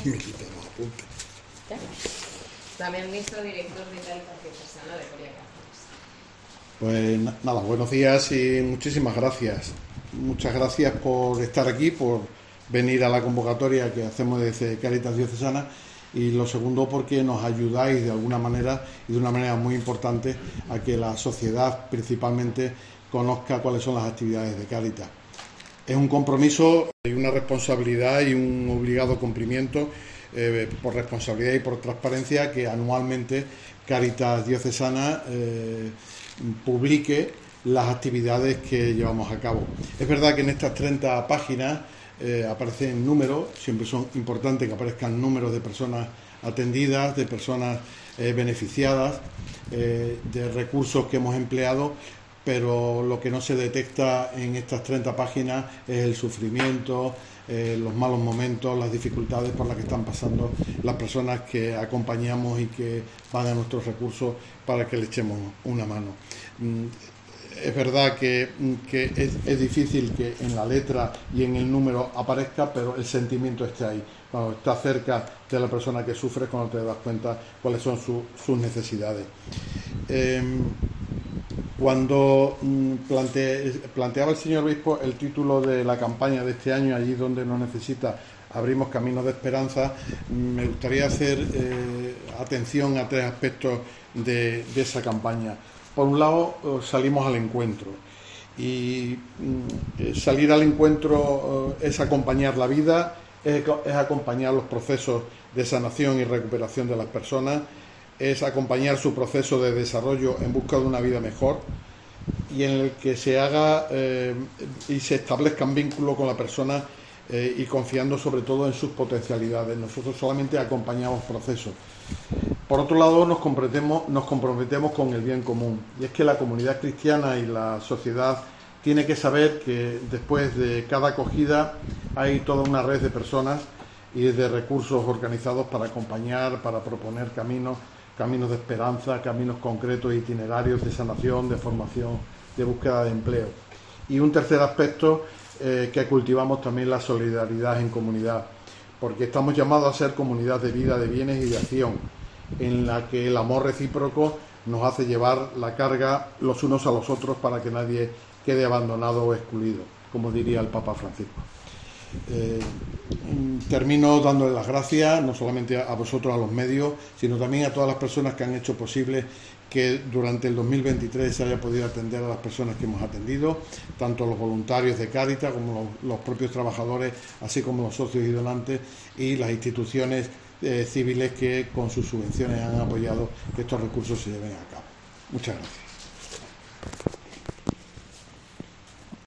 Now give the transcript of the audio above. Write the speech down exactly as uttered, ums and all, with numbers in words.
que me quiten los apuntes. ¿Ya? También ministro director de Cáritas Diocesana de Coria Cáceres. Pues nada, buenos días y muchísimas gracias. Muchas gracias por estar aquí, por venir a la convocatoria que hacemos desde Cáritas Diocesana, y lo segundo porque nos ayudáis de alguna manera y de una manera muy importante a que la sociedad principalmente conozca cuáles son las actividades de Cáritas. Es un compromiso y una responsabilidad y un obligado cumplimiento eh, por responsabilidad y por transparencia que anualmente Cáritas Diocesana eh, publique las actividades que llevamos a cabo. Es verdad que en estas treinta páginas eh, aparecen números, siempre son importantes que aparezcan números de personas atendidas, de personas eh, beneficiadas, eh, de recursos que hemos empleado, pero lo que no se detecta en estas treinta páginas es el sufrimiento, eh, los malos momentos, las dificultades por las que están pasando las personas que acompañamos y que van a nuestros recursos para que le echemos una mano. Es verdad que, que es, es difícil que en la letra y en el número aparezca, pero el sentimiento está ahí. Cuando está cerca de la persona que sufre, cuando te das cuenta cuáles son su, sus necesidades. Eh, Cuando plante, planteaba el señor obispo el título de la campaña de este año, allí donde nos necesita, abrimos caminos de esperanza, me gustaría hacer eh, atención a tres aspectos de, de esa campaña. Por un lado, salimos al encuentro, y mm, salir al encuentro es acompañar la vida, es, es acompañar los procesos de sanación y recuperación de las personas, es acompañar su proceso de desarrollo en busca de una vida mejor, y en el que se haga eh, y se establezcan vínculos con la persona eh, y confiando sobre todo en sus potencialidades. Nosotros solamente acompañamos procesos. Por otro lado, nos comprometemos, nos comprometemos con el bien común, y es que la comunidad cristiana y la sociedad tiene que saber que después de cada acogida hay toda una red de personas y de recursos organizados para acompañar, para proponer caminos, caminos de esperanza, caminos concretos, itinerarios de sanación, de formación, de búsqueda de empleo. Y un tercer aspecto, eh, que cultivamos también la solidaridad en comunidad, porque estamos llamados a ser comunidad de vida, de bienes y de acción, en la que el amor recíproco nos hace llevar la carga los unos a los otros para que nadie quede abandonado o excluido, como diría el Papa Francisco. Eh, termino dándole las gracias no solamente a vosotros, a los medios, sino también a todas las personas que han hecho posible que durante el dos mil veintitrés se haya podido atender a las personas que hemos atendido, tanto los voluntarios de Cáritas como los, los propios trabajadores, así como los socios y donantes y las instituciones eh, civiles que con sus subvenciones han apoyado que estos recursos se lleven a cabo. Muchas gracias.